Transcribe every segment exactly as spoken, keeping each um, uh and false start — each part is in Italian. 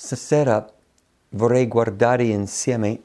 Stasera vorrei guardare insieme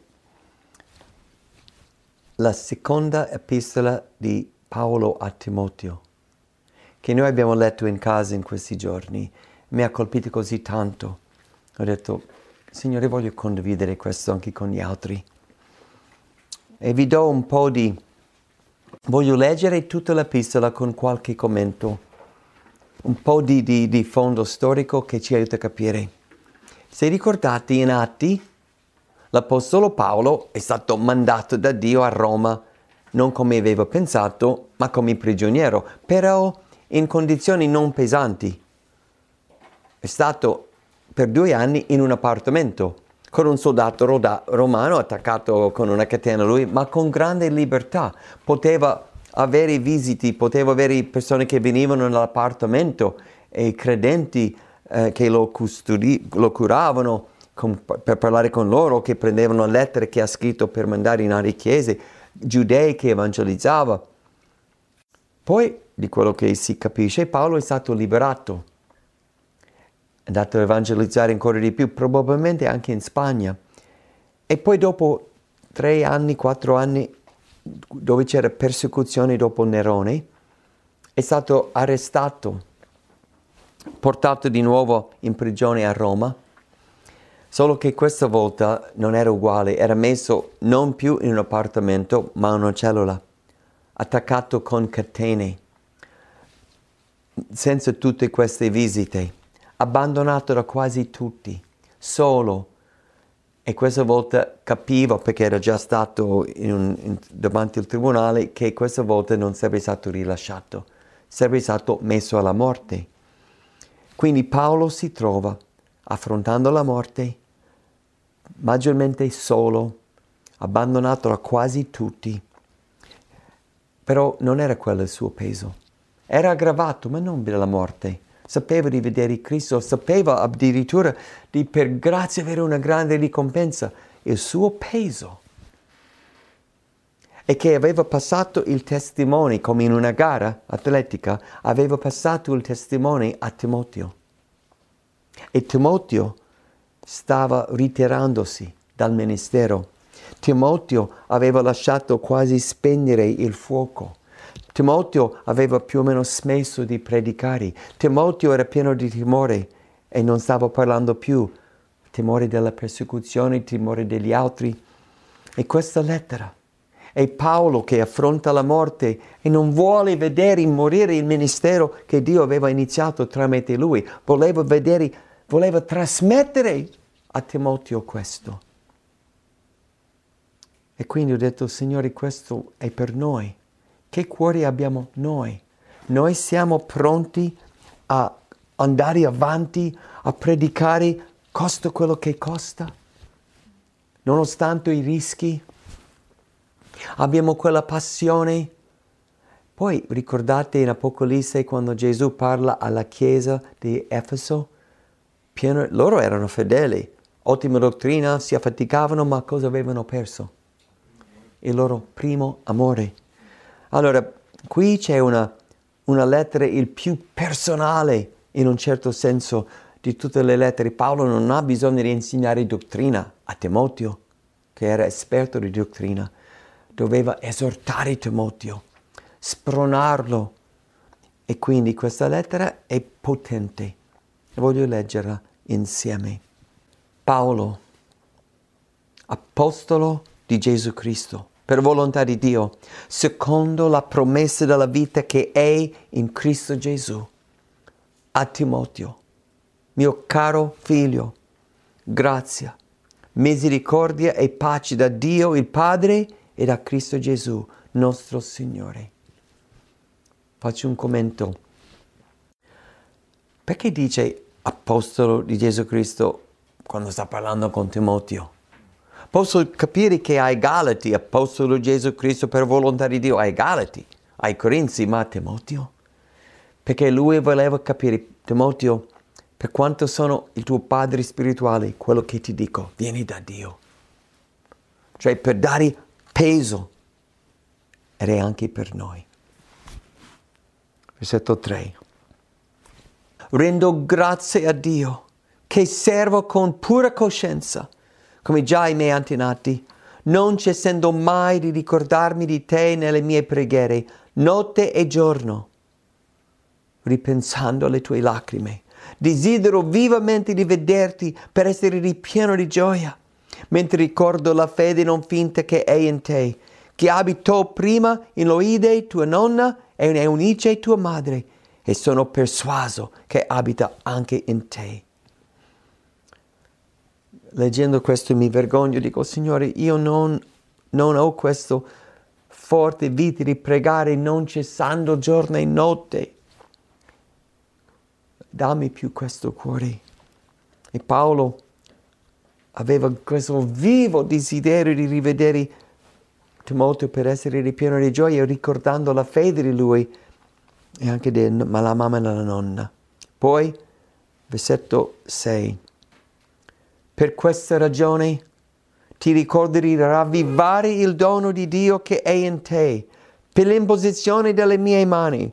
la seconda epistola di Paolo a Timoteo, che noi abbiamo letto in casa in questi giorni. Mi ha colpito così tanto. Ho detto, Signore, voglio condividere questo anche con gli altri. E vi do un po' di... Voglio leggere tutta l'epistola con qualche commento, un po' di, di, di fondo storico che ci aiuta a capire. Se ricordate in Atti, l'Apostolo Paolo è stato mandato da Dio a Roma, non come aveva pensato, ma come prigioniero, però in condizioni non pesanti. È stato per due anni in un appartamento, con un soldato roda- romano attaccato con una catena a lui, ma con grande libertà. Poteva avere visiti, poteva avere persone che venivano nell'appartamento e credenti eh, che lo, custodi- lo curavano con, per parlare con loro, che prendevano lettere che ha scritto per mandare in altre chiese, giudei che evangelizzava. Poi, di quello che si capisce, Paolo è stato liberato. È andato a evangelizzare ancora di più, probabilmente anche in Spagna. E poi dopo tre anni, quattro anni, dove c'era persecuzione dopo Nerone, è stato arrestato, portato di nuovo in prigione a Roma, solo che questa volta non era uguale, era messo non più in un appartamento, ma in una cellula, attaccato con catene, senza tutte queste visite, abbandonato da quasi tutti, solo. E questa volta capivo, perché era già stato in un, in, davanti al tribunale, che questa volta non sarebbe stato rilasciato, sarebbe stato messo alla morte. Quindi Paolo si trova affrontando la morte, maggiormente solo, abbandonato da quasi tutti. Però non era quello il suo peso. Era aggravato, ma non dalla morte. Sapeva di vedere Cristo, sapeva addirittura di per grazia avere una grande ricompensa. Il suo peso è che aveva passato il testimone, come in una gara atletica, aveva passato il testimone a Timoteo. E Timoteo stava ritirandosi dal ministero. Timoteo aveva lasciato quasi spegnere il fuoco. Timoteo aveva più o meno smesso di predicare. Timoteo era pieno di timore e non stava parlando più. Timore della persecuzione, timore degli altri. E questa lettera è Paolo che affronta la morte e non vuole vedere morire il ministero che Dio aveva iniziato tramite lui. Voleva vedere, voleva trasmettere a Timoteo questo. E quindi ho detto, Signore, questo è per noi. Che cuore abbiamo noi? Noi siamo pronti a andare avanti, a predicare, costa quello che costa, nonostante i rischi. Abbiamo quella passione. Poi ricordate in Apocalisse quando Gesù parla alla chiesa di Efeso? Pieno, loro erano fedeli, ottima dottrina, si affaticavano, ma cosa avevano perso? Il loro primo amore. Allora, qui c'è una, una lettera il più personale, in un certo senso, di tutte le lettere. Paolo non ha bisogno di insegnare dottrina a Timoteo, che era esperto di dottrina. Doveva esortare Timoteo, spronarlo. E quindi questa lettera è potente. Voglio leggerla insieme. Paolo, apostolo di Gesù Cristo, per volontà di Dio, secondo la promessa della vita che è in Cristo Gesù, a Timoteo, mio caro figlio, grazia, misericordia e pace da Dio il Padre e da Cristo Gesù, nostro Signore. Faccio un commento. Perché dice apostolo di Gesù Cristo quando sta parlando con Timoteo? Posso capire che ai Galati, apostolo di Gesù Cristo per volontà di Dio, ai Galati, ai Corinzi, ma a Timoteo? Perché lui voleva capire, Timoteo, per quanto sono il tuo padre spirituale, quello che ti dico, vieni da Dio. Cioè per dare peso, ed è anche per noi. Versetto tre. Rendo grazie a Dio che servo con pura coscienza, come già i miei antenati, non cessando mai di ricordarmi di te nelle mie preghiere, notte e giorno, ripensando alle tue lacrime. Desidero vivamente di vederti per essere ripieno di gioia, mentre ricordo la fede non finta che è in te, che abitò prima in Loide, tua nonna, e in Eunice, tua madre, e sono persuaso che abita anche in te. Leggendo questo mi vergogno, dico, Signore, io non, non ho questo forte vita di pregare non cessando giorno e notte. Dammi più questo cuore. E Paolo aveva questo vivo desiderio di rivedere Timoteo per essere ripieno di gioia, ricordando la fede di lui e anche della mamma e della nonna. Poi, versetto sei. Per questa ragione ti ricordo di ravvivare il dono di Dio che è in te, per l'imposizione delle mie mani.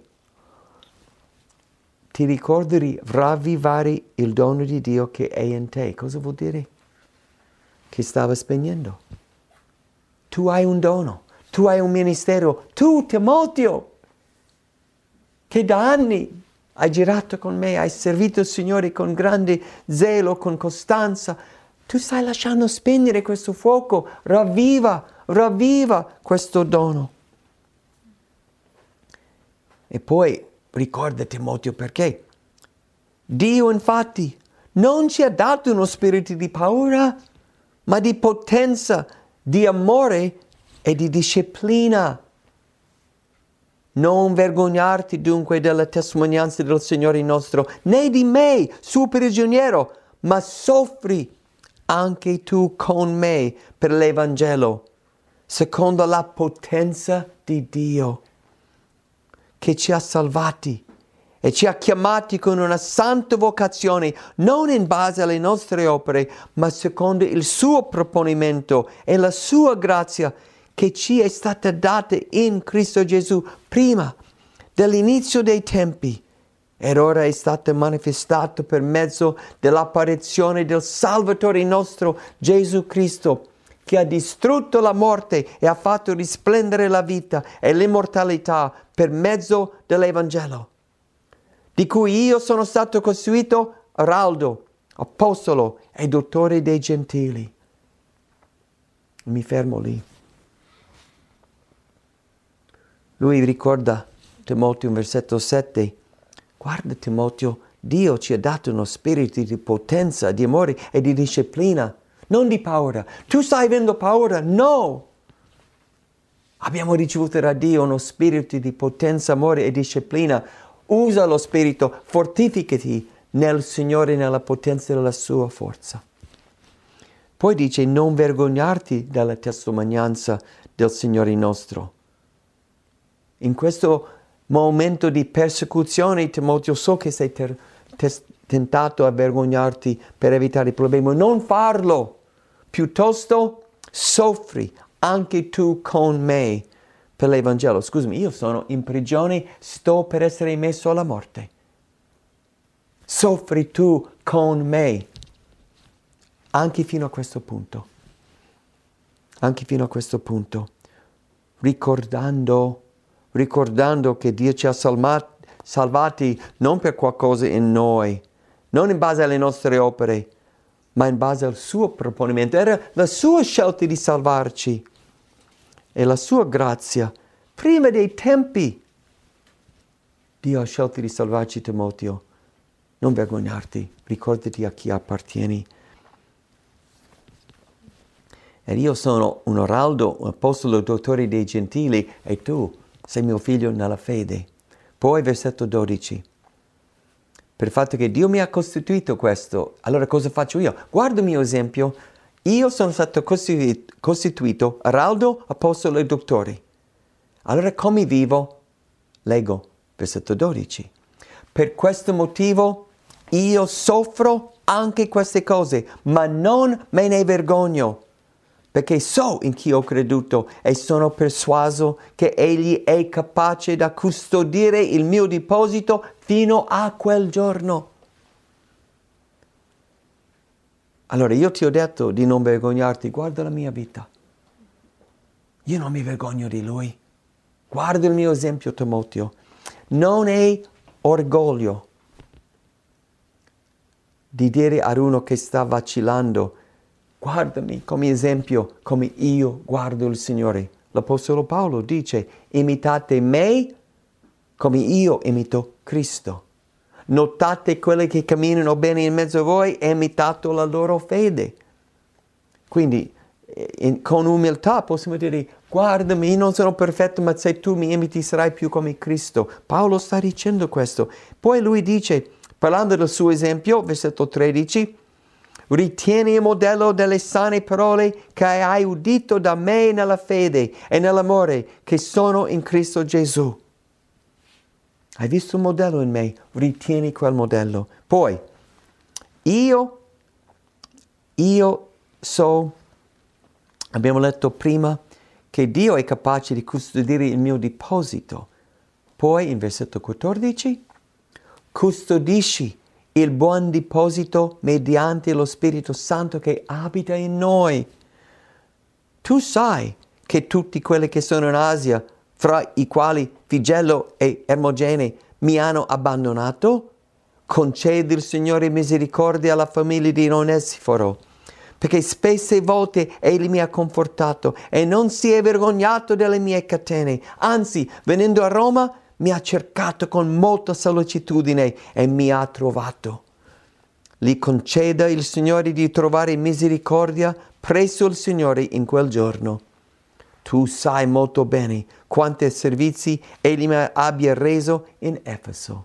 Ti ricordo di ravvivare il dono di Dio che è in te. Cosa vuol dire? Che stava spegnendo. Tu hai un dono, tu hai un ministero, tu Timoteo, che da anni hai girato con me, hai servito il Signore con grande zelo, con costanza. Tu stai lasciando spegnere questo fuoco, ravviva, ravviva questo dono. E poi ricorda Timoteo perché Dio infatti non ci ha dato uno spirito di paura, ma di potenza, di amore e di disciplina. Non vergognarti dunque della testimonianza del Signore nostro, né di me, suo prigioniero, ma soffri anche tu con me per l'Evangelo, secondo la potenza di Dio, che ci ha salvati e ci ha chiamati con una santa vocazione, non in base alle nostre opere, ma secondo il suo proponimento e la sua grazia che ci è stata data in Cristo Gesù prima dell'inizio dei tempi, ed ora è stato manifestato per mezzo dell'apparizione del Salvatore nostro Gesù Cristo, che ha distrutto la morte e ha fatto risplendere la vita e l'immortalità per mezzo dell'Evangelo, di cui io sono stato costituito araldo, apostolo e dottore dei gentili. Mi fermo lì. Lui ricorda Timoteo in versetto sette, guarda Timoteo, Dio ci ha dato uno spirito di potenza, di amore e di disciplina, non di paura. Tu stai avendo paura? No! Abbiamo ricevuto da Dio uno spirito di potenza, amore e disciplina. Usa lo spirito, fortificati nel Signore e nella potenza della sua forza. Poi dice, non vergognarti della testimonianza del Signore nostro. In questo momento di persecuzione, Timoteo, so che sei ter- tes- tentato a vergognarti per evitare i problemi. Non farlo. Piuttosto soffri anche tu con me per l'Evangelo. Scusami, io sono in prigione, sto per essere messo alla morte. Soffri tu con me. Anche fino a questo punto. Anche fino a questo punto. Ricordando ricordando che Dio ci ha salvat- salvati non per qualcosa in noi, non in base alle nostre opere, ma in base al suo proponimento. Era la sua scelta di salvarci e la sua grazia. Prima dei tempi, Dio ha scelto di salvarci, Timoteo. Non vergognarti, ricordati a chi appartieni. Ed io sono un araldo, un apostolo, dottore dei gentili, e tu sei mio figlio nella fede. Poi versetto dodici. Per il fatto che Dio mi ha costituito questo, allora cosa faccio io? Guarda il mio esempio. Io sono stato costituito, costituito araldo, apostolo e dottore. Allora come vivo? Leggo versetto dodici. Per questo motivo io soffro anche queste cose, ma non me ne vergogno, perché so in chi ho creduto e sono persuaso che Egli è capace da custodire il mio deposito fino a quel giorno. Allora io ti ho detto di non vergognarti, guarda la mia vita. Io non mi vergogno di lui. Guarda il mio esempio, Timoteo. Non è orgoglio di dire ad uno che sta vacillando, guardami come esempio, come io guardo il Signore. L'Apostolo Paolo dice, imitate me come io imito Cristo. Notate quelli che camminano bene in mezzo a voi e imitate la loro fede. Quindi, in, con umiltà possiamo dire, guardami, io non sono perfetto, ma se tu mi imiti sarai più come Cristo. Paolo sta dicendo questo. Poi lui dice, parlando del suo esempio, versetto tredici, ritieni il modello delle sane parole che hai udito da me nella fede e nell'amore che sono in Cristo Gesù. Hai visto un modello in me? Ritieni quel modello. Poi, io, io so, abbiamo letto prima, che Dio è capace di custodire il mio deposito. Poi, in versetto quattordici, custodisci il buon deposito mediante lo Spirito Santo che abita in noi. Tu sai che tutti quelli che sono in Asia, fra i quali Figello e Ermogene, mi hanno abbandonato? Concedi il Signore misericordia alla famiglia di Onesiforo, perché spesse volte egli mi ha confortato e non si è vergognato delle mie catene. Anzi, venendo a Roma, mi ha cercato con molta sollecitudine e mi ha trovato. Gli conceda il Signore di trovare misericordia presso il Signore in quel giorno. Tu sai molto bene quanti servizi egli mi abbia reso in Efeso.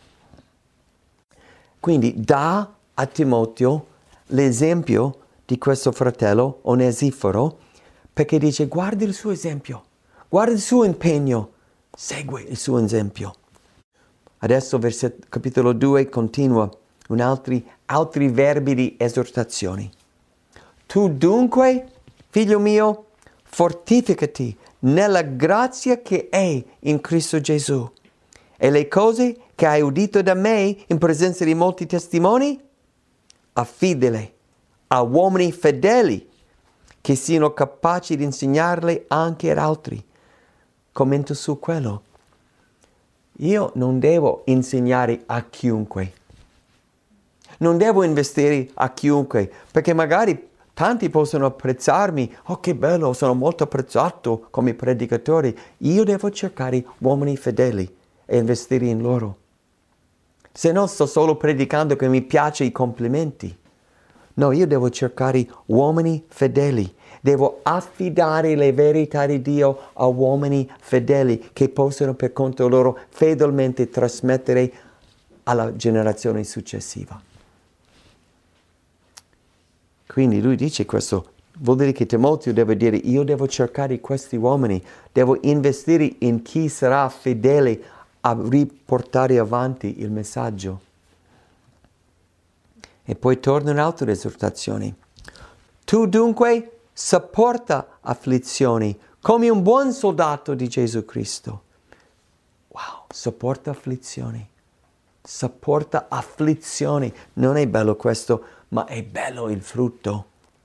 Quindi dà a Timoteo l'esempio di questo fratello Onesiforo, perché dice guarda il suo esempio, guarda il suo impegno, segui il suo esempio. Adesso versetto, capitolo due continua un altri, altri verbi di esortazione. Tu dunque, figlio mio, fortificati nella grazia che è in Cristo Gesù. E le cose che hai udito da me in presenza di molti testimoni, affidale a uomini fedeli che siano capaci di insegnarle anche ad altri. Commento su quello. Io non devo insegnare a chiunque. Non devo investire a chiunque, perché magari tanti possono apprezzarmi. Oh, che bello, sono molto apprezzato come predicatore. Io devo cercare uomini fedeli e investire in loro. Se no sto solo predicando che mi piace i complimenti. No, io devo cercare uomini fedeli. Devo affidare le verità di Dio a uomini fedeli che possono per conto loro fedelmente trasmettere alla generazione successiva. Quindi lui dice questo, vuol dire che Timoteo deve dire io devo cercare questi uomini, devo investire in chi sarà fedele a riportare avanti il messaggio. E poi torna un'altra esortazione. Tu dunque sopporta afflizioni come un buon soldato di Gesù Cristo. Wow, sopporta afflizioni. Sopporta afflizioni. Non è bello questo, ma è bello il frutto.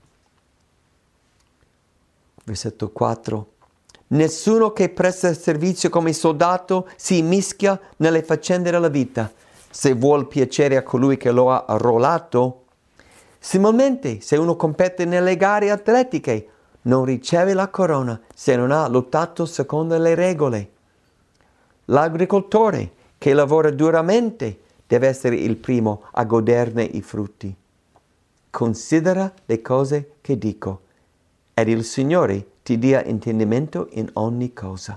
Versetto quattro. Nessuno che presta servizio come soldato si mischia nelle faccende della vita, se vuol piacere a colui che lo ha arruolato. Similmente, se uno compete nelle gare atletiche, non riceve la corona se non ha lottato secondo le regole. L'agricoltore che lavora duramente deve essere il primo a goderne i frutti. Considera le cose che dico, ed il Signore ti dia intendimento in ogni cosa.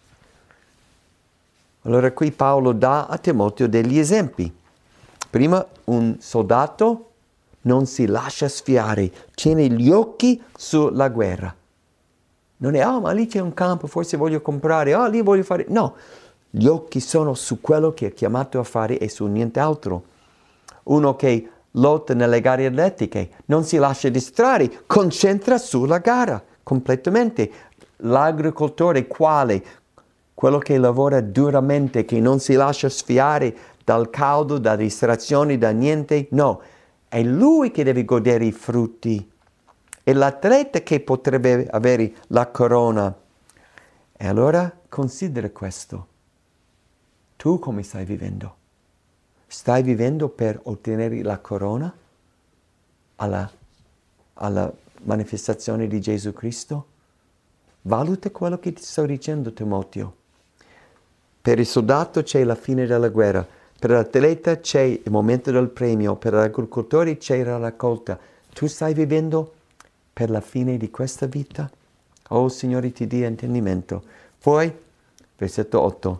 Allora qui Paolo dà a Timoteo degli esempi. Prima, un soldato non si lascia sfiare, tiene gli occhi sulla guerra. Non è, oh ma lì c'è un campo, forse voglio comprare, oh lì voglio fare... No, gli occhi sono su quello che è chiamato a fare e su nient'altro. Uno che lotta nelle gare atletiche non si lascia distrarre, concentra sulla gara completamente. L'agricoltore quale? Quello che lavora duramente, che non si lascia sfiare dal caldo, da distrazioni, da niente, no. È lui che deve godere i frutti. È l'atleta che potrebbe avere la corona. E allora considera questo. Tu come stai vivendo? Stai vivendo per ottenere la corona alla, alla manifestazione di Gesù Cristo? Valuta quello che ti sto dicendo, Timoteo. Per il soldato c'è la fine della guerra, per l'atleta c'è il momento del premio, per l'agricoltore c'è la raccolta. Tu stai vivendo per la fine di questa vita? Oh, Signore, ti dia intendimento. Poi, versetto otto.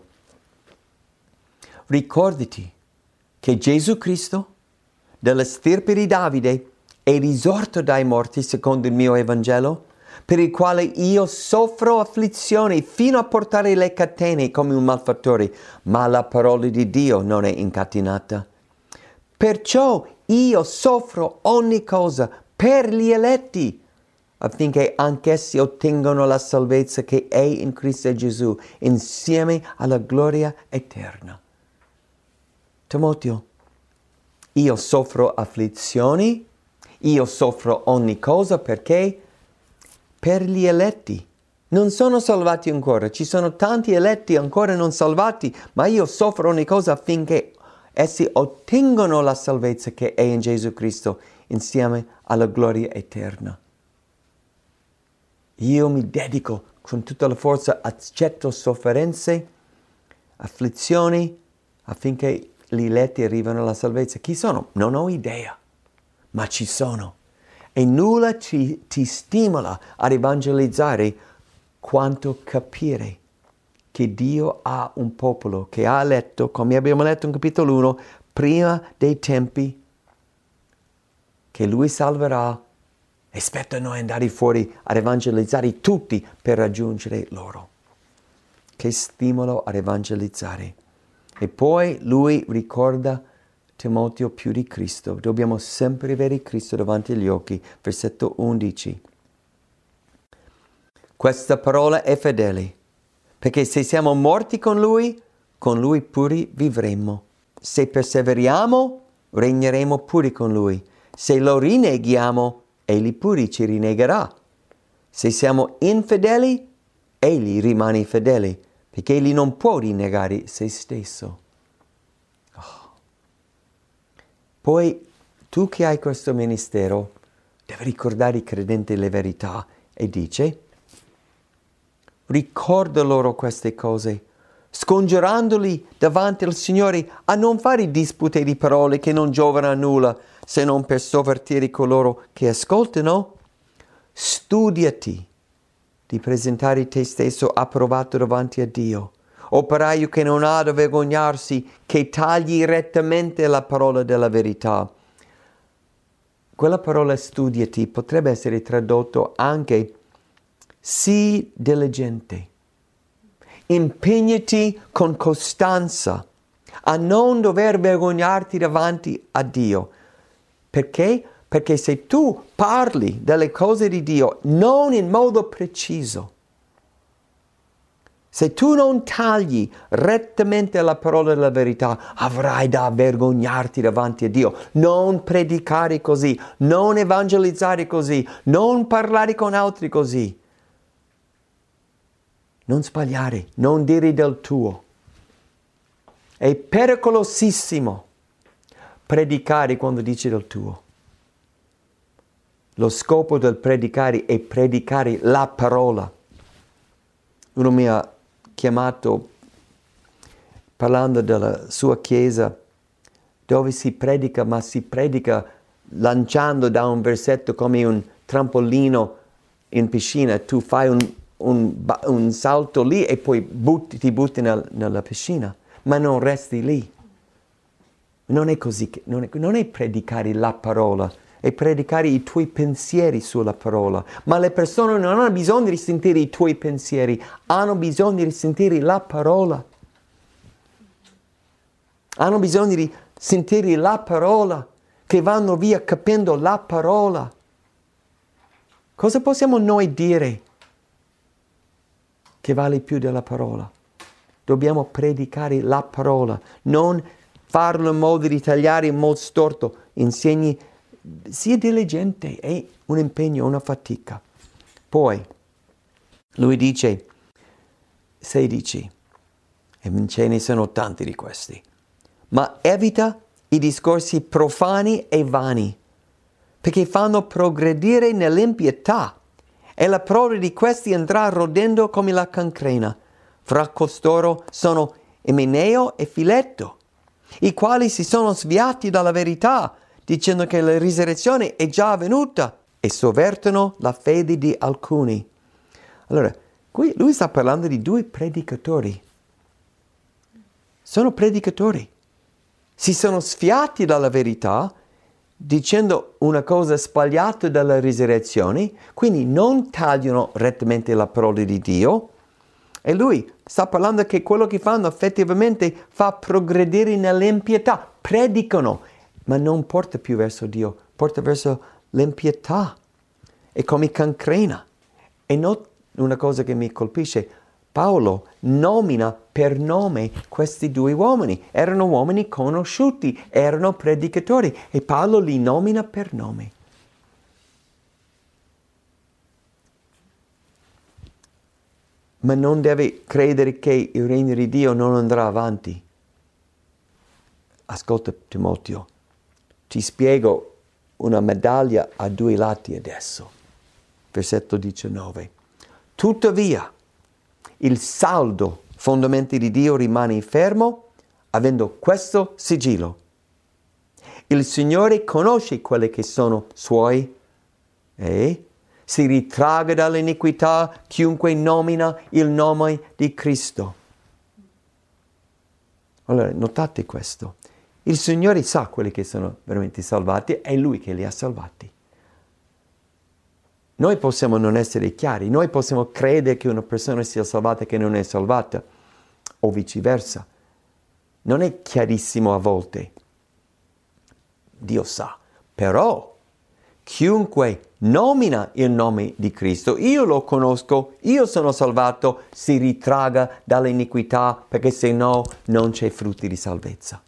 Ricordati che Gesù Cristo, della stirpe di Davide, è risorto dai morti secondo il mio Evangelo, per il quale io soffro afflizioni fino a portare le catene come un malfattore, ma la parola di Dio non è incatenata. Perciò io soffro ogni cosa per gli eletti, affinché anch'essi ottengano la salvezza che è in Cristo Gesù, insieme alla gloria eterna. Timoteo, io soffro afflizioni, io soffro ogni cosa perché? Per gli eletti. Non sono salvati ancora, ci sono tanti eletti ancora non salvati, ma io soffro ogni cosa affinché essi ottengono la salvezza che è in Gesù Cristo, insieme alla gloria eterna. Io mi dedico con tutta la forza, accetto sofferenze, afflizioni, affinché gli eletti arrivano alla salvezza. Chi sono? Non ho idea, ma ci sono. E nulla ci, ti stimola ad evangelizzare quanto capire che Dio ha un popolo che ha letto, come abbiamo letto in capitolo uno, prima dei tempi, che Lui salverà, e spetta a noi andare fuori ad evangelizzare tutti per raggiungere loro. Che stimolo ad evangelizzare. E poi Lui ricorda Timoteo più di Cristo. Dobbiamo sempre avere Cristo davanti agli occhi. Versetto undici. Questa parola è fedele, perché se siamo morti con Lui, con Lui pure vivremo. Se perseveriamo, regneremo pure con Lui. Se lo rinneghiamo, Egli pure ci rinnegherà. Se siamo infedeli, Egli rimane fedele, perché Egli non può rinnegare se stesso. Poi tu che hai questo ministero devi ricordare i credenti le verità e dice: ricorda loro queste cose, scongiurandoli davanti al Signore a non fare dispute di parole che non giovano a nulla, se non per sovvertire coloro che ascoltano. Studiati di presentare te stesso approvato davanti a Dio, operaio che non ha da vergognarsi, che tagli rettamente la parola della verità. Quella parola studiati potrebbe essere tradotto anche sii diligente, impegnati con costanza a non dover vergognarti davanti a Dio. Perché? Perché se tu parli delle cose di Dio non in modo preciso, se tu non tagli rettamente la parola della verità, avrai da vergognarti davanti a Dio. Non predicare così, non evangelizzare così, non parlare con altri così. Non sbagliare, non dire del tuo. È pericolosissimo predicare quando dici del tuo. Lo scopo del predicare è predicare la parola. Uno mi ha chiamato parlando della sua chiesa, dove si predica, ma si predica lanciando da un versetto come un trampolino in piscina. Tu fai un, un, un salto lì e poi butti, ti butti nel, nella piscina, ma non resti lì. Non è così, che, non, è, non è predicare la parola, è predicare i tuoi pensieri sulla parola. Ma le persone non hanno bisogno di sentire i tuoi pensieri, hanno bisogno di sentire la parola. Hanno bisogno di sentire la parola, che vanno via capendo la parola. Cosa possiamo noi dire che vale più della parola? Dobbiamo predicare la parola, non farlo in modo di tagliare in modo storto. Insegni sia diligente, è un impegno, una fatica. Poi, lui dice, sedici, e ce ne sono tanti di questi, ma evita i discorsi profani e vani, perché fanno progredire nell'impietà, e la prole di questi andrà rodendo come la cancrena. Fra costoro sono Imeneo e Filetto, i quali si sono sviati dalla verità, dicendo che la risurrezione è già avvenuta, e sovvertono la fede di alcuni. Allora, qui lui sta parlando di due predicatori. Sono predicatori. Si sono sviati dalla verità, dicendo una cosa sbagliata dalla risurrezione, quindi non tagliano rettamente la parola di Dio, e lui sta parlando che quello che fanno effettivamente fa progredire nell'impietà, predicano, ma non porta più verso Dio, porta verso l'impietà, è come cancrena. E non una cosa che mi colpisce, Paolo nomina per nome questi due uomini. Erano uomini conosciuti, erano predicatori, e Paolo li nomina per nome. Ma non deve credere che il regno di Dio non andrà avanti. Ascolta, Timoteo, ti spiego una medaglia a due lati adesso. Versetto diciannove. Tuttavia, il saldo fondamento di Dio rimane fermo, avendo questo sigillo. Il Signore conosce quelli che sono suoi, e si ritragga dall'iniquità chiunque nomina il nome di Cristo. Allora, notate questo. Il Signore sa quelli che sono veramente salvati, è Lui che li ha salvati. Noi possiamo non essere chiari, noi possiamo credere che una persona sia salvata e che non è salvata, o viceversa. Non è chiarissimo a volte. Dio sa. Però, chiunque nomina il nome di Cristo, io lo conosco, io sono salvato, si ritragga dall'iniquità, perché se no non c'è frutti di salvezza.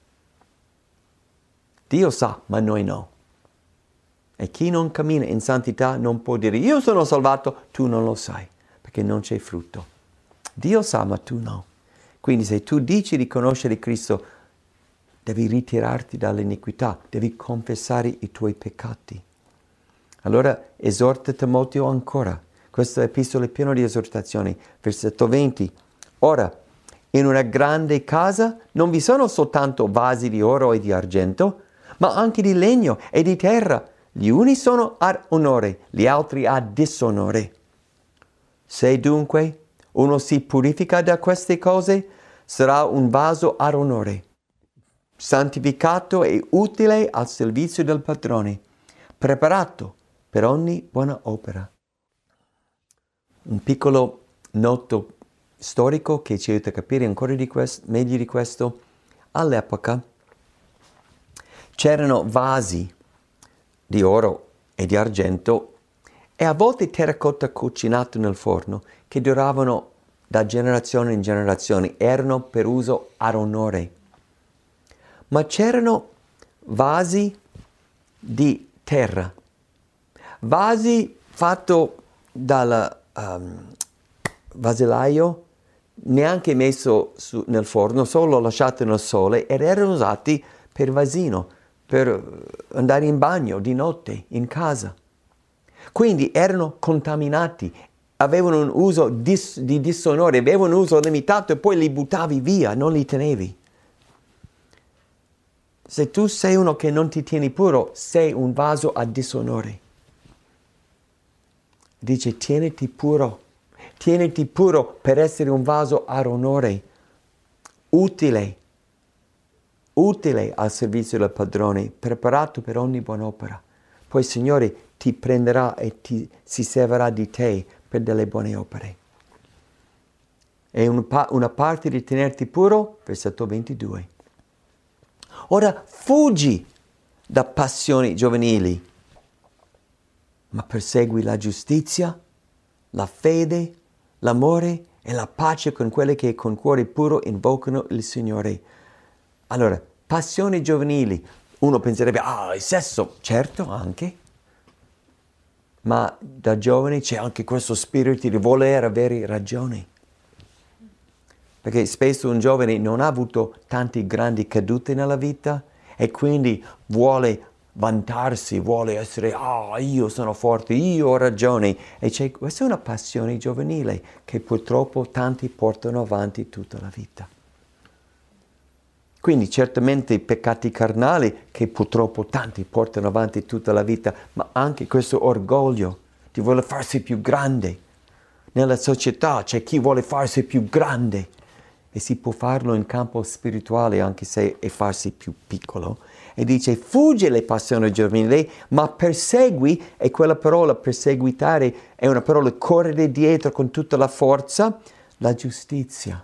Dio sa, ma noi no. E chi non cammina in santità non può dire, io sono salvato, tu non lo sai, perché non c'è frutto. Dio sa, ma tu no. Quindi se tu dici di conoscere Cristo, devi ritirarti dall'iniquità, devi confessare i tuoi peccati. Allora esorta Timoteo ancora. Questa epistola è piena di esortazioni. Versetto venti. Ora, in una grande casa non vi sono soltanto vasi di oro e di argento, ma anche di legno e di terra. Gli uni sono ad onore, gli altri a disonore. Se dunque uno si purifica da queste cose, sarà un vaso ad onore, santificato e utile al servizio del padrone, preparato per ogni buona opera. Un piccolo noto storico che ci aiuta a capire ancora di questo, meglio di questo. All'epoca c'erano vasi di oro e di argento e a volte terracotta cucinato nel forno che duravano da generazione in generazione, erano per uso ad onore. Ma c'erano vasi di terra, vasi fatto dal um, vaselaio, neanche messo su, nel forno, solo lasciato nel sole, ed erano usati per vasino, per andare in bagno di notte, in casa. Quindi erano contaminati, avevano un uso dis, di disonore, avevano un uso limitato e poi li buttavi via, non li tenevi. Se tu sei uno che non ti tieni puro, sei un vaso a disonore. Dice, tieniti puro, tieniti puro per essere un vaso ad onore, utile, utile al servizio del padrone, preparato per ogni buona opera. Poi il Signore ti prenderà e ti, si servirà di te per delle buone opere. E un pa- una parte di tenerti puro, versetto ventidue. Ora fuggi da passioni giovanili, ma persegui la giustizia, la fede, l'amore e la pace con quelli che con cuore puro invocano il Signore. Allora, passioni giovanili, uno penserebbe, ah, il sesso, certo, anche. Ma da giovane c'è anche questo spirito di voler avere ragione. Perché spesso un giovane non ha avuto tante grandi cadute nella vita e quindi vuole vantarsi, vuole essere, ah, io sono forte, io ho ragione. E c'è, questa è una passione giovanile che purtroppo tanti portano avanti tutta la vita. Quindi certamente i peccati carnali che purtroppo tanti portano avanti tutta la vita, ma anche questo orgoglio di voler farsi più grande. Nella società c'è chi vuole farsi più grande e si può farlo in campo spirituale anche se è farsi più piccolo. E dice fugge le passioni giovanili, ma persegui, e quella parola perseguitare è una parola correre dietro con tutta la forza, la giustizia,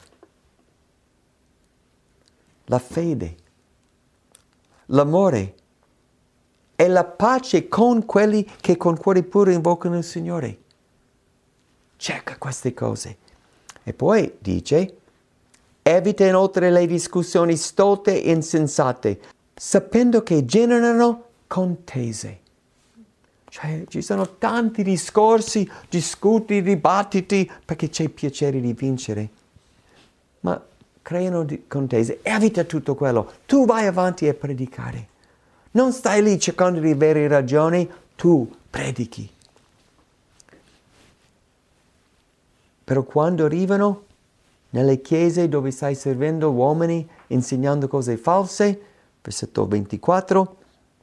la fede, l'amore e la pace con quelli che con cuore puro invocano il Signore. Cerca queste cose. E poi dice, evita inoltre le discussioni stolte e insensate, sapendo che generano contese. Cioè, ci sono tanti discorsi, discuti, dibattiti, perché c'è piacere di vincere. Ma creano contese. Evita tutto quello. Tu vai avanti a predicare. Non stai lì cercando di avere ragione, tu predichi. Però quando arrivano nelle chiese dove stai servendo uomini, insegnando cose false, versetto ventiquattro,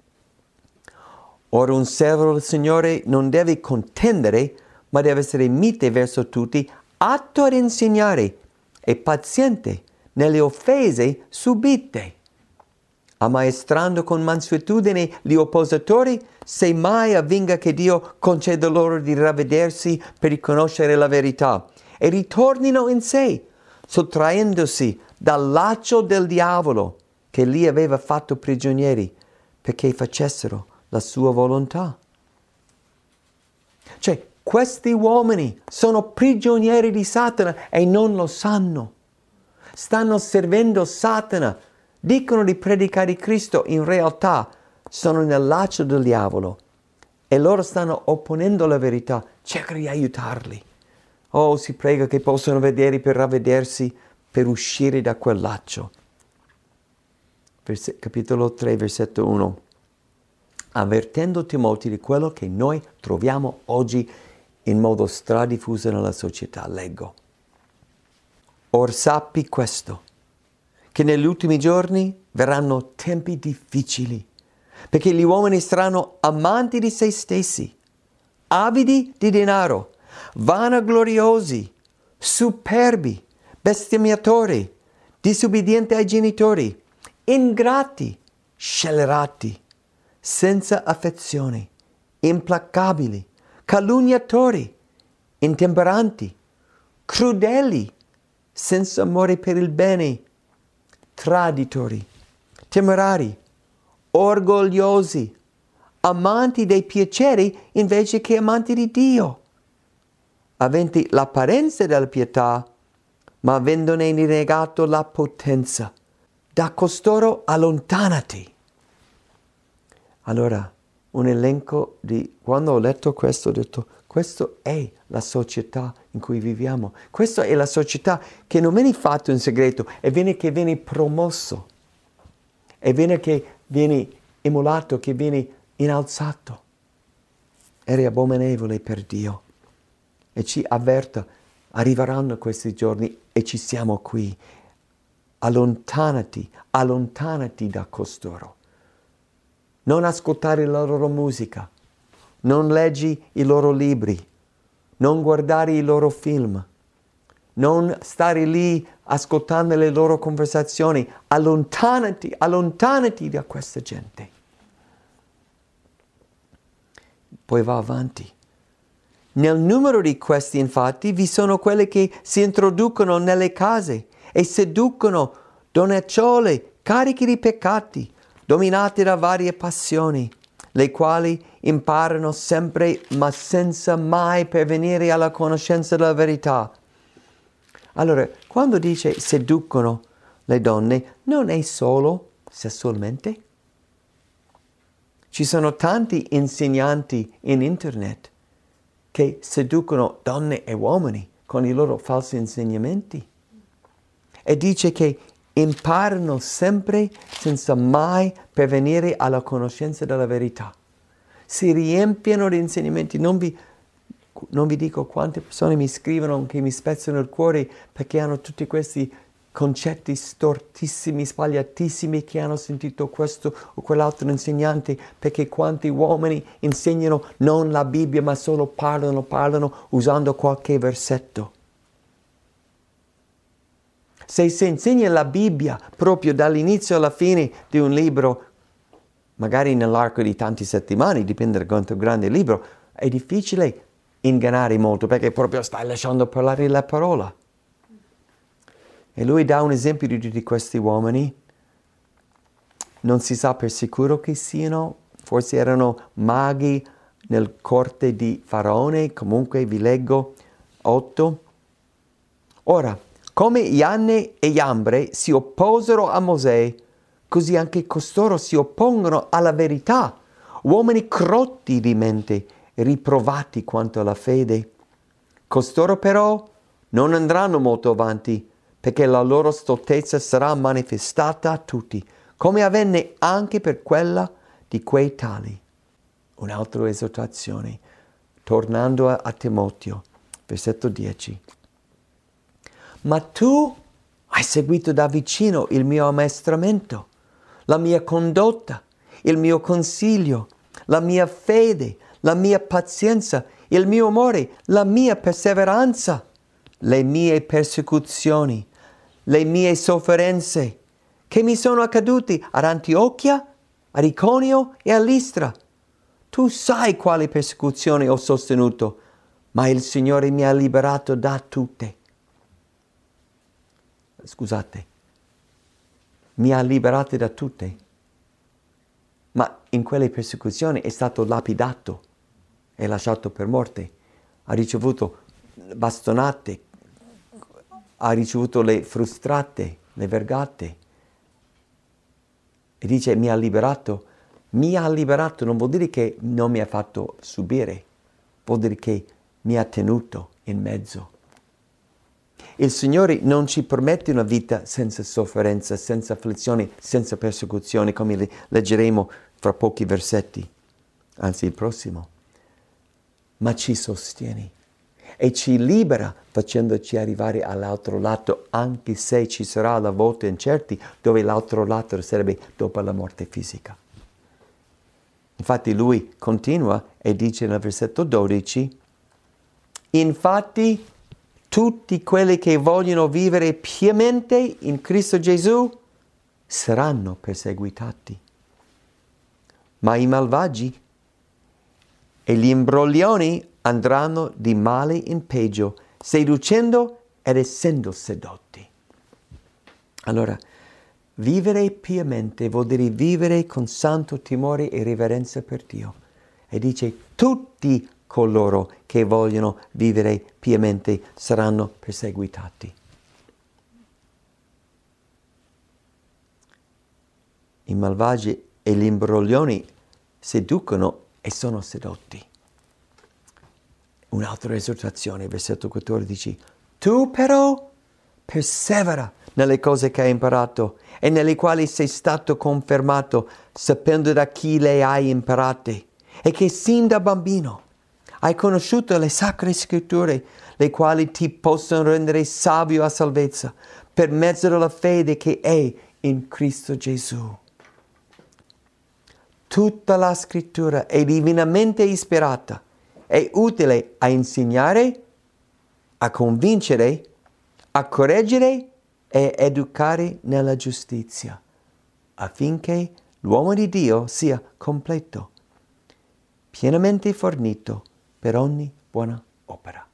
ora un servo del Signore non deve contendere, ma deve essere mite verso tutti, atto ad insegnare e paziente nelle offese subite, ammaestrando con mansuetudine gli oppositori, se mai avvenga che Dio conceda loro di ravvedersi per riconoscere la verità e ritornino in sé, sottraendosi dal laccio del diavolo che li aveva fatto prigionieri, perché facessero la sua volontà. Cioè, questi uomini sono prigionieri di Satana e non lo sanno. Stanno servendo Satana. Dicono di predicare Cristo, in realtà sono nel laccio del diavolo e loro stanno opponendo la verità. Cerca di aiutarli. Oh, si prega che possano vedere per ravvedersi, per uscire da quel laccio. Verse, capitolo tre, versetto uno. Avvertendo Timoteo di quello che noi troviamo oggi in modo stradiffuso nella società. Leggo. Or sappi questo, che negli ultimi giorni verranno tempi difficili, perché gli uomini saranno amanti di se stessi, avidi di denaro, vanagloriosi, superbi, bestemmiatori, disubbidienti ai genitori, ingrati, scellerati, senza affezione, implacabili, calunniatori, intemperanti, crudeli, senza amore per il bene, traditori, temerari, orgogliosi, amanti dei piaceri invece che amanti di Dio, aventi l'apparenza della pietà, ma avendone rinnegato la potenza. Da costoro allontanati. Allora, un elenco di... Quando ho letto questo, ho detto, questa è la società in cui viviamo. Questa è la società che non viene fatto in segreto, è viene che viene promosso, è viene che viene emulato, che viene innalzato. È abominevole per Dio. E ci avverta, arriveranno questi giorni e ci siamo qui. Allontanati, allontanati da costoro. Non ascoltare la loro musica, non leggi i loro libri, non guardare i loro film, non stare lì ascoltando le loro conversazioni. Allontanati, allontanati da questa gente. Poi va avanti. Nel numero di questi, infatti, vi sono quelli che si introducono nelle case e seducono donnicciole cariche di peccati, dominate da varie passioni, le quali imparano sempre ma senza mai pervenire alla conoscenza della verità. Allora, quando dice seducono le donne, non è solo sessualmente, Ci sono tanti insegnanti in internet che seducono donne e uomini con i loro falsi insegnamenti. E dice che imparano sempre senza mai pervenire alla conoscenza della verità. Si riempiono di insegnamenti. Non vi, non vi dico quante persone mi scrivono che mi spezzano il cuore perché hanno tutti questi concetti stortissimi, sbagliatissimi, che hanno sentito questo o quell'altro insegnante, perché quanti uomini insegnano non la Bibbia ma solo parlano, parlano usando qualche versetto. Se si insegna la Bibbia proprio dall'inizio alla fine di un libro, magari nell'arco di tante settimane, dipende da quanto grande il libro, è difficile ingannare molto perché proprio stai lasciando parlare la parola. E lui dà un esempio di tutti questi uomini. Non si sa per sicuro chi siano, forse erano maghi nel corte di Faraone, comunque vi leggo otto. Ora, come Ianne e Iambre si opposero a Mosè, così anche costoro si oppongono alla verità, uomini crotti di mente, riprovati quanto alla fede. Costoro però non andranno molto avanti, perché la loro stoltezza sarà manifestata a tutti, come avvenne anche per quella di quei tali. Un'altra esortazione, tornando a, a Timoteo, versetto dieci. Ma tu hai seguito da vicino il mio ammaestramento, la mia condotta, il mio consiglio, la mia fede, la mia pazienza, il mio amore, la mia perseveranza, le mie persecuzioni, le mie sofferenze, che mi sono accaduti ad Antiochia, ad Iconio e a Listra. Tu sai quali persecuzioni ho sostenuto, ma il Signore mi ha liberato da tutte. Scusate, mi ha liberato da tutte, ma in quelle persecuzioni è stato lapidato e lasciato per morte. Ha ricevuto bastonate, ha ricevuto le frustrate, le vergate. E dice mi ha liberato. Mi ha liberato non vuol dire che non mi ha fatto subire, vuol dire che mi ha tenuto in mezzo. Il Signore non ci permette una vita senza sofferenza, senza afflizioni, senza persecuzioni, come leggeremo fra pochi versetti, anzi il prossimo. Ma ci sostiene e ci libera facendoci arrivare all'altro lato, anche se ci sarà la volta incerti dove l'altro lato sarebbe dopo la morte fisica. Infatti lui continua e dice nel versetto dodici, infatti tutti quelli che vogliono vivere piamente in Cristo Gesù saranno perseguitati. Ma i malvagi e gli imbroglioni andranno di male in peggio, seducendo ed essendo sedotti. Allora, vivere piamente vuol dire vivere con santo timore e riverenza per Dio. E dice tutti coloro che vogliono vivere piamente saranno perseguitati. I malvagi e gli imbroglioni seducono e sono sedotti. Un'altra esortazione, versetto quattordici. Tu però persevera nelle cose che hai imparato e nelle quali sei stato confermato, sapendo da chi le hai imparate, e che sin da bambino hai conosciuto le sacre scritture, le quali ti possono rendere savio a salvezza, per mezzo della fede che è in Cristo Gesù. Tutta la scrittura è divinamente ispirata, è utile a insegnare, a convincere, a correggere e educare nella giustizia, affinché l'uomo di Dio sia completo, pienamente fornito per ogni buona opera.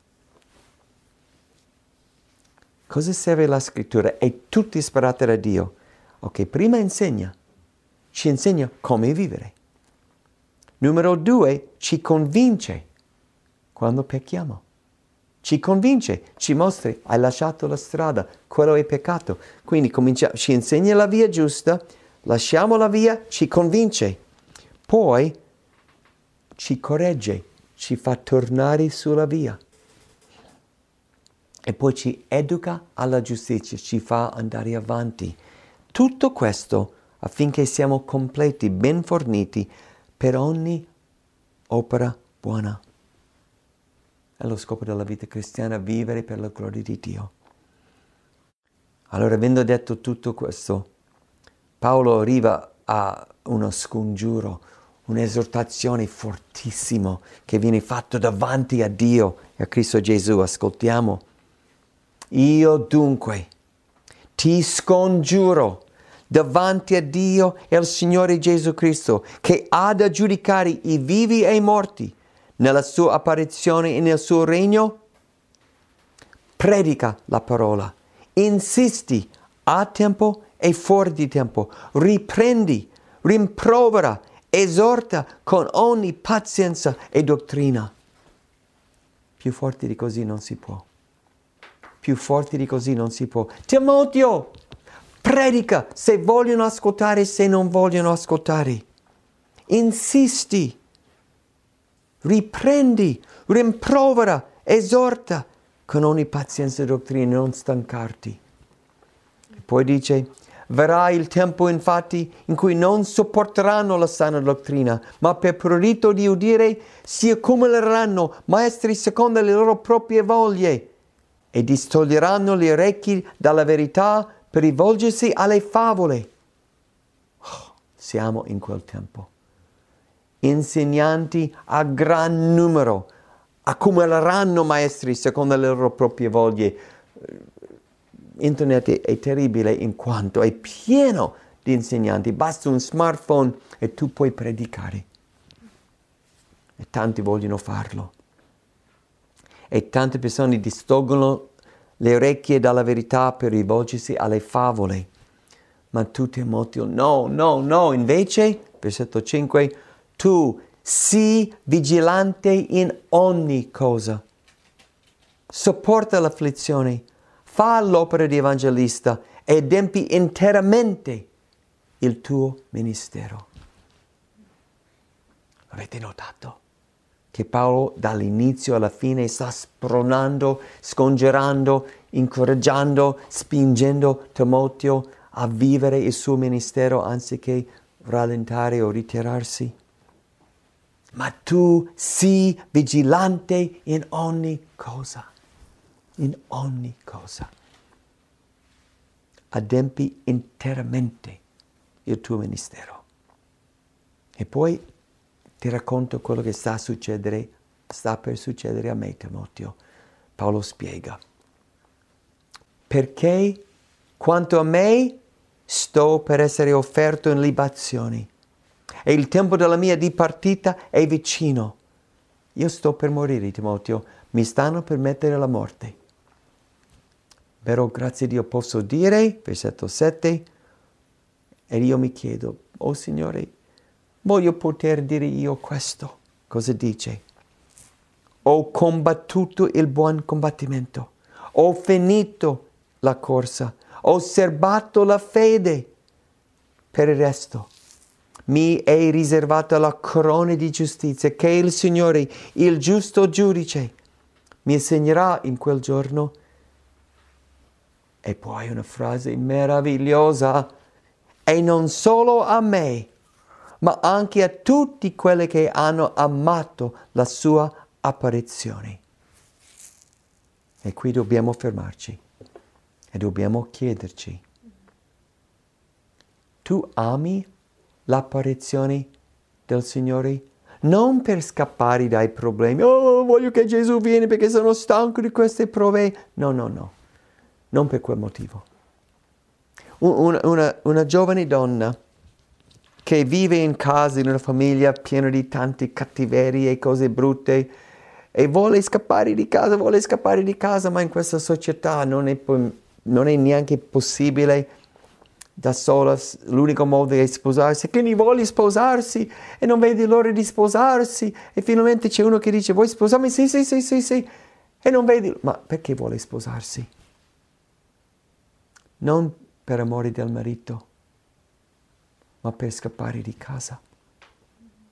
Cosa serve la scrittura? È tutta ispirata da Dio. Ok, prima insegna, ci insegna come vivere. Numero due, ci convince quando pecchiamo. Ci convince, ci mostra, hai lasciato la strada, quello è peccato. Quindi comincia, ci insegna la via giusta, lasciamo la via, ci convince. poi ci corregge, ci fa tornare sulla via e poi ci educa alla giustizia, ci fa andare avanti. Tutto questo affinché siamo completi, ben forniti per ogni opera buona. È lo scopo della vita cristiana, vivere per la gloria di Dio. Allora, avendo detto tutto questo, Paolo arriva a uno scongiuro, un'esortazione fortissima che viene fatta davanti a Dio e a Cristo Gesù. Ascoltiamo. Io dunque ti scongiuro davanti a Dio e al Signore Gesù Cristo, che ha da giudicare i vivi e i morti nella sua apparizione e nel suo regno. Predica la parola, insisti a tempo e fuori di tempo, riprendi, rimprovera, esorta con ogni pazienza e dottrina. Più forte di così non si può. Più forte di così non si può. Timoteo, predica se vogliono ascoltare, se non vogliono ascoltare. Insisti, riprendi, rimprovera, esorta con ogni pazienza e dottrina, non stancarti. E poi dice, verrà il tempo infatti in cui non sopporteranno la sana dottrina, ma per prurito di udire si accumuleranno maestri secondo le loro proprie voglie e distoglieranno gli orecchi dalla verità per rivolgersi alle favole. Oh, siamo in quel tempo. Insegnanti a gran numero accumuleranno maestri secondo le loro proprie voglie. Internet è, è terribile in quanto è pieno di insegnanti. Basta un smartphone e tu puoi predicare. E tanti vogliono farlo. E tante persone distolgono le orecchie dalla verità per rivolgersi alle favole. Ma tu, Timoteo, no, no, no. Invece, versetto cinque, tu sii vigilante in ogni cosa. Sopporta l'afflizione, fa l'opera di evangelista e adempi interamente il tuo ministero. Avete notato che Paolo dall'inizio alla fine sta spronando, scongiurando, incoraggiando, spingendo Timoteo a vivere il suo ministero anziché rallentare o ritirarsi? Ma tu sii vigilante in ogni cosa, in ogni cosa. Adempi interamente il tuo ministero. E poi ti racconto quello che sta a succedere, sta per succedere a me, Timoteo. Paolo spiega. Perché quanto a me sto per essere offerto in libazioni e il tempo della mia dipartita è vicino. Io sto per morire, Timoteo, mi stanno per mettere la morte. Però grazie a Dio posso dire, versetto sette, e io mi chiedo, oh Signore, voglio poter dire io questo. Cosa dice? Ho combattuto il buon combattimento, ho finito la corsa, ho serbato la fede. Per il resto, mi è riservata la corona di giustizia che il Signore, il giusto giudice, mi insegnerà in quel giorno. E poi una frase meravigliosa, e non solo a me, ma anche a tutti quelli che hanno amato la sua apparizione. E qui dobbiamo fermarci e dobbiamo chiederci, tu ami l'apparizione del Signore? Non per scappare dai problemi, oh voglio che Gesù viene perché sono stanco di queste prove. No, no, no, non per quel motivo. Una, una, una giovane donna che vive in casa, in una famiglia piena di tante cattiverie e cose brutte e vuole scappare di casa, vuole scappare di casa, ma in questa società non è, non è neanche possibile da sola, l'unico modo è sposarsi, quindi vuole sposarsi e non vede l'ora di sposarsi e finalmente c'è uno che dice vuoi sposarmi? Sì, sì, sì, sì, sì, e non vedi, ma perché vuole sposarsi? Non per amore del marito, ma per scappare di casa.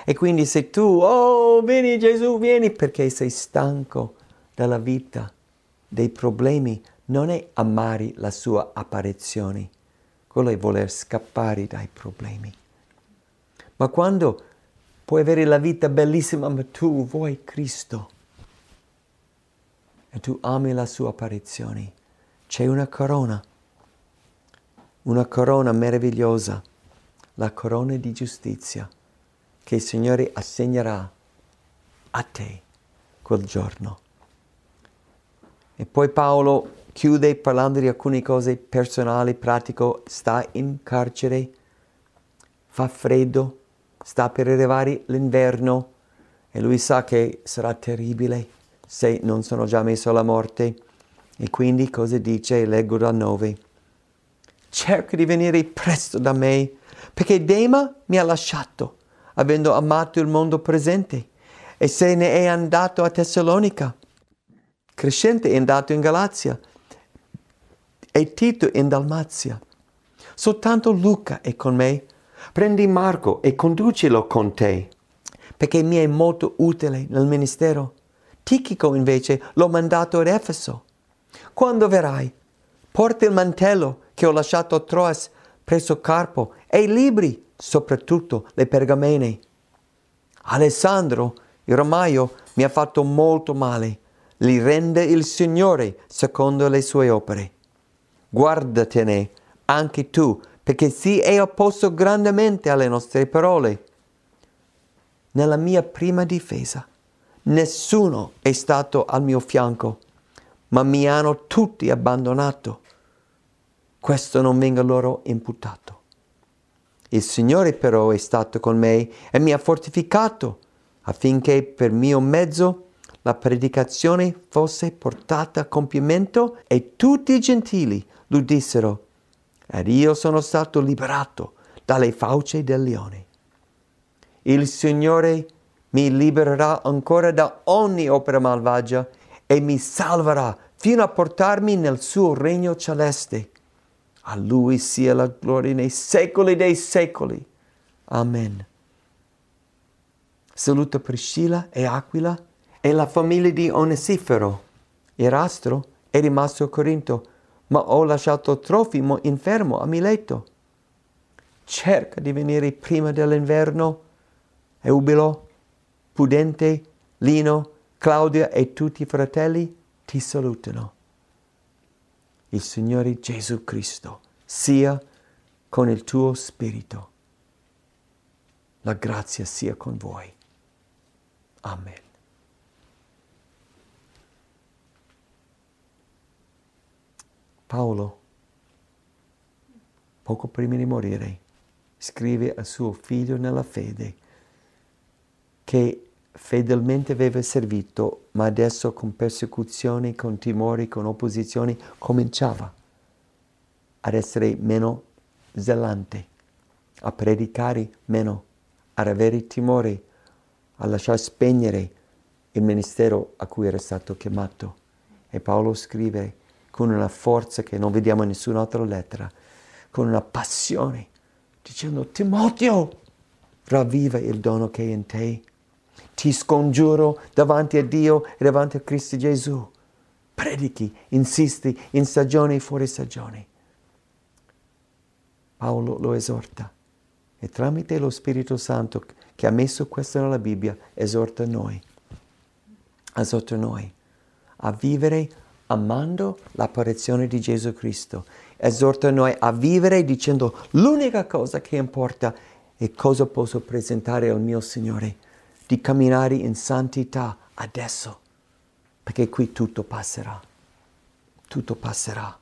E quindi se tu, oh, vieni Gesù, vieni, perché sei stanco dalla vita, dei problemi, non è amare la sua apparizione, quello è voler scappare dai problemi. Ma quando puoi avere la vita bellissima, ma tu vuoi Cristo e tu ami la sua apparizione, c'è una corona, una corona meravigliosa, la corona di giustizia che il Signore assegnerà a te quel giorno. E poi Paolo chiude parlando di alcune cose personali, pratico, sta in carcere, fa freddo, sta per arrivare l'inverno e lui sa che sarà terribile se non sono già messo alla morte. E quindi cosa dice? Leggo dal nove. Cerca di venire presto da me, perché Dema mi ha lasciato, avendo amato il mondo presente, e se ne è andato a Tessalonica. Crescente è andato in Galazia e Tito in Dalmazia. Soltanto Luca è con me. Prendi Marco e conducilo con te, perché mi è molto utile nel ministero. Tichico invece l'ho mandato ad Efeso. Quando verrai, porta il mantello che ho lasciato a Troas presso Carpo e i libri, soprattutto le pergamene. Alessandro, il romaio, mi ha fatto molto male. Li rende il Signore secondo le sue opere. Guardatene anche tu, perché si è opposto grandemente alle nostre parole. Nella mia prima difesa, nessuno è stato al mio fianco, ma mi hanno tutti abbandonato. Questo non venga loro imputato. Il Signore però è stato con me e mi ha fortificato, affinché per mio mezzo la predicazione fosse portata a compimento e tutti i gentili l'udissero. Ed io sono stato liberato dalle fauci del leone. Il Signore mi libererà ancora da ogni opera malvagia e mi salverà fino a portarmi nel suo regno celeste. A Lui sia la gloria nei secoli dei secoli. Amen. Saluto Priscilla e Aquila e la famiglia di Onesifero. Erastro è rimasto a Corinto, ma ho lasciato Trofimo infermo a Mileto. Cerca di venire prima dell'inverno. Eubilo, Pudente, Lino, Claudia e tutti i fratelli ti salutano. Il Signore Gesù Cristo sia con il tuo spirito. La grazia sia con voi. Amen. Paolo, poco prima di morire, scrive a suo figlio nella fede che fedelmente aveva servito, ma adesso con persecuzioni, con timori, con opposizioni, cominciava ad essere meno zelante, a predicare meno, ad avere timore, a lasciar spegnere il ministero a cui era stato chiamato. E Paolo scrive con una forza che non vediamo in nessun'altra lettera, con una passione, dicendo: Timoteo, ravviva il dono che è in te. Ti scongiuro davanti a Dio e davanti a Cristo Gesù. Predichi, insisti in stagione e fuori stagione. Paolo lo esorta e tramite lo Spirito Santo che ha messo questo nella Bibbia esorta noi, esorta noi a vivere amando l'apparizione di Gesù Cristo. Esorta noi a vivere dicendo: l'unica cosa che importa è cosa posso presentare al mio Signore, di camminare in santità adesso, perché qui tutto passerà, tutto passerà.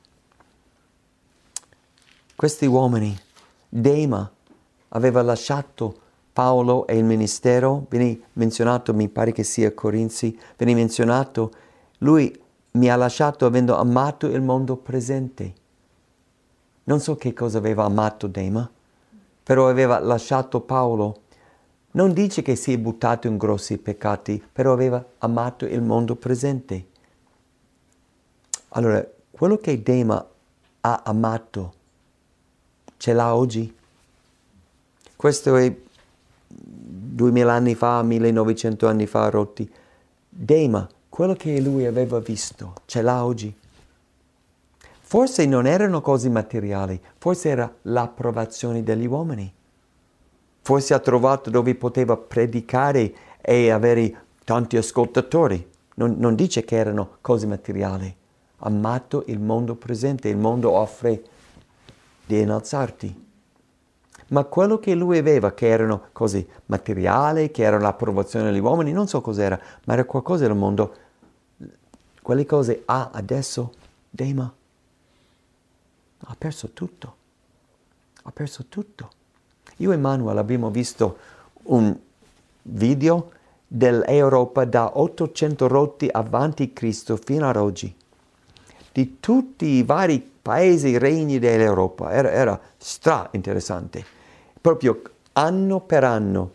Questi uomini, Dema aveva lasciato Paolo e il ministero, viene menzionato, mi pare che sia Corinzi, viene menzionato, lui mi ha lasciato avendo amato il mondo presente. Non so che cosa aveva amato Dema, però aveva lasciato Paolo. Non dice che si è buttato in grossi peccati, però aveva amato il mondo presente. Allora, quello che Dema ha amato, ce l'ha oggi? Questo è duemila anni fa, millenovecento anni fa rotti. Dema, quello che lui aveva visto, ce l'ha oggi. Forse non erano cose materiali, forse era l'approvazione degli uomini. Forse ha trovato dove poteva predicare e avere tanti ascoltatori. Non, non dice che erano cose materiali. Ha amato il mondo presente, il mondo offre di innalzarti. Ma quello che lui aveva, che erano cose materiali, che erano l'approvazione degli uomini, non so cos'era, ma era qualcosa del mondo. Quelle cose ha adesso Dema. Ha perso tutto. Ha perso tutto. Io e Manuel abbiamo visto un video dell'Europa da ottocento rotti avanti Cristo fino ad oggi. Di tutti i vari paesi, regni dell'Europa. Era, era stra interessante. Proprio anno per anno.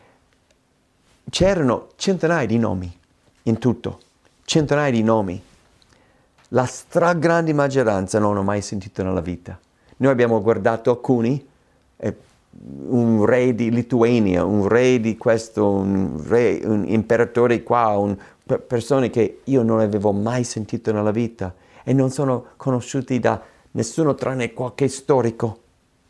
C'erano centinaia di nomi in tutto. Centinaia di nomi. La stragrande maggioranza non ho mai sentito nella vita. Noi abbiamo guardato alcuni, eh, un re di Lituania, un re di questo, un, re, un imperatore qua, un, persone che io non avevo mai sentito nella vita e non sono conosciuti da nessuno tranne qualche storico.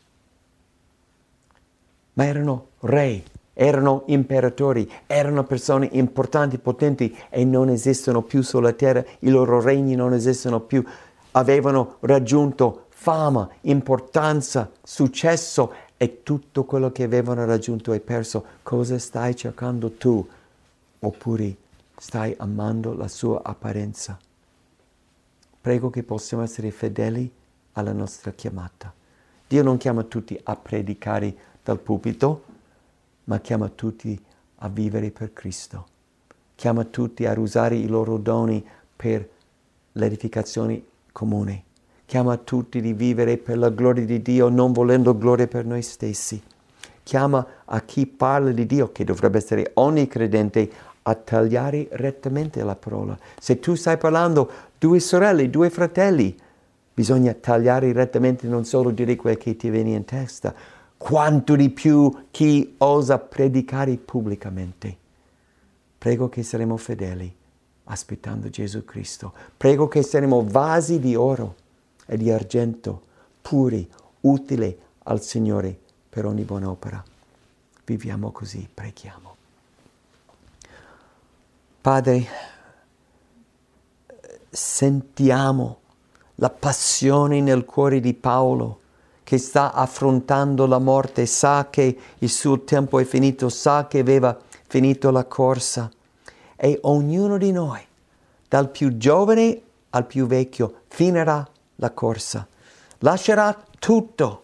Ma erano re, erano imperatori, erano persone importanti, potenti e non esistono più sulla terra, i loro regni non esistono più, avevano raggiunto fama, importanza, successo e tutto quello che avevano raggiunto è perso. Cosa stai cercando tu? Oppure stai amando la sua apparenza? Prego che possiamo essere fedeli alla nostra chiamata. Dio non chiama tutti a predicare dal pulpito, ma chiama tutti a vivere per Cristo. Chiama tutti a usare i loro doni per l'edificazione comune. Chiama tutti di vivere per la gloria di Dio, non volendo gloria per noi stessi. Chiama a chi parla di Dio, che dovrebbe essere ogni credente, a tagliare rettamente la parola. Se tu stai parlando due sorelle, due fratelli, bisogna tagliare rettamente, non solo dire quel che ti viene in testa, quanto di più chi osa predicare pubblicamente. Prego che saremo fedeli, aspettando Gesù Cristo. Prego che saremo vasi di oro e di argento, puri, utili al Signore per ogni buona opera. Viviamo così, preghiamo. Padre, sentiamo la passione nel cuore di Paolo, che sta affrontando la morte, sa che il suo tempo è finito, sa che aveva finito la corsa. E ognuno di noi, dal più giovane al più vecchio, finirà la corsa. Lascerà tutto.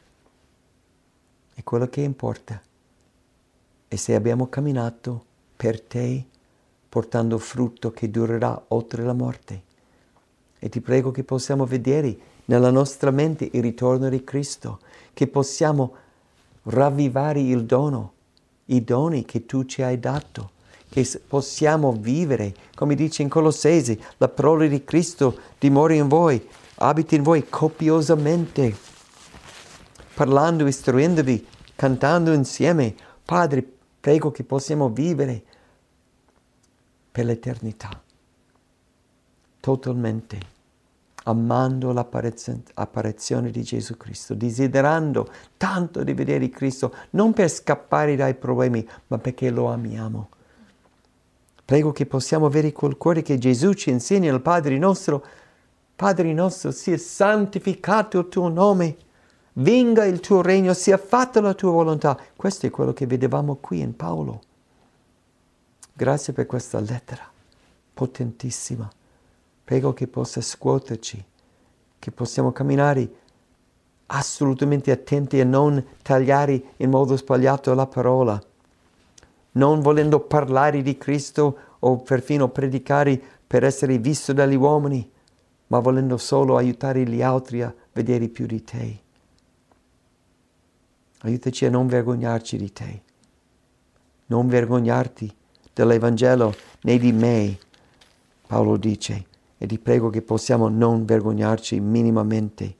E quello che importa è se abbiamo camminato per te, portando frutto che durerà oltre la morte. E ti prego che possiamo vedere nella nostra mente il ritorno di Cristo, che possiamo ravvivare il dono, i doni che tu ci hai dato, che possiamo vivere, come dice in Colossesi, la parola di Cristo dimora in voi, abita in voi copiosamente, parlando, istruendovi, cantando insieme. Padre, prego che possiamo vivere per l'eternità, totalmente, amando l'apparizione di Gesù Cristo, desiderando tanto di vedere Cristo, non per scappare dai problemi, ma perché lo amiamo. Prego che possiamo avere quel cuore che Gesù ci insegna, il Padre nostro. Padre nostro, sia santificato il tuo nome, venga il tuo regno, sia fatta la tua volontà. Questo è quello che vedevamo qui in Paolo. Grazie per questa lettera potentissima. Prego che possa scuoterci, che possiamo camminare assolutamente attenti a non tagliare in modo sbagliato la parola, non volendo parlare di Cristo o perfino predicare per essere visto dagli uomini, ma volendo solo aiutare gli altri a vedere più di te. Aiutaci a non vergognarci di te, non vergognarti dell'Evangelo né di me, Paolo dice. E ti prego che possiamo non vergognarci minimamente,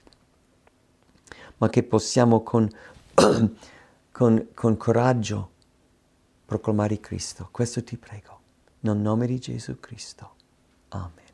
ma che possiamo con, con, con coraggio proclamare Cristo. Questo ti prego, nel nome di Gesù Cristo. Amen.